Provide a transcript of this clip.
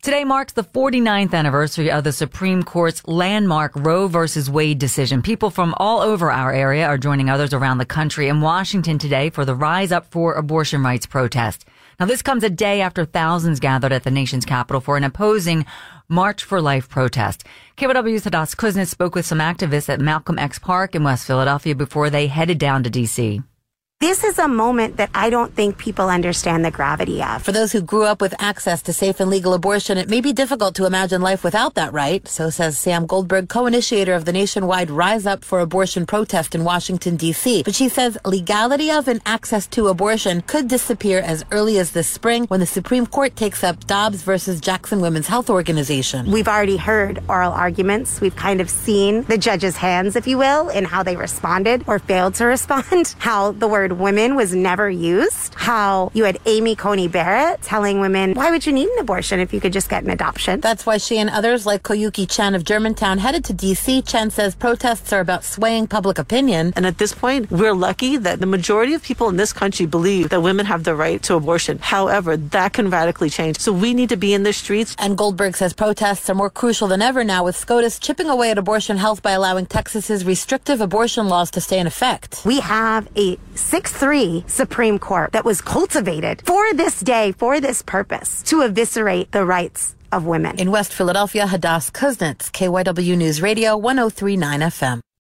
Today marks the 49th anniversary of the Supreme Court's landmark Roe v. Wade decision. People from all over our area are joining others around the country in Washington today for the Rise Up for Abortion Rights protest. Now, this comes a day after thousands gathered at the nation's capital for an opposing March for Life protest. KYW's Hadas Kuznets spoke with some activists at Malcolm X Park in West Philadelphia before they headed down to D.C. This is a moment that I don't think people understand the gravity of. For those who grew up with access to safe and legal abortion, it may be difficult to imagine life without that right, so says Sam Goldberg, co-initiator of the nationwide Rise Up for Abortion protest in Washington, D.C. But she says legality of and access to abortion could disappear as early as this spring when the Supreme Court takes up Dobbs versus Jackson Women's Health Organization. We've already heard oral arguments. We've kind of seen the judges' hands, if you will, in how they responded or failed to respond, how the word women was never used, how you had Amy Coney Barrett telling women, why would you need an abortion if you could just get an adoption? That's why she and others like Koyuki Chen of Germantown headed to D.C. Chen says protests are about swaying public opinion. And at this point, we're lucky that the majority of people in this country believe that women have the right to abortion. However, that can radically change. So we need to be in the streets. And Goldberg says protests are more crucial than ever now, with SCOTUS chipping away at abortion health by allowing Texas's restrictive abortion laws to stay in effect. We have a 6-3 Supreme Court that was cultivated for this day, for this purpose, to eviscerate the rights of women. In West Philadelphia, Hadas Kuznets, KYW News Radio 103.9 FM.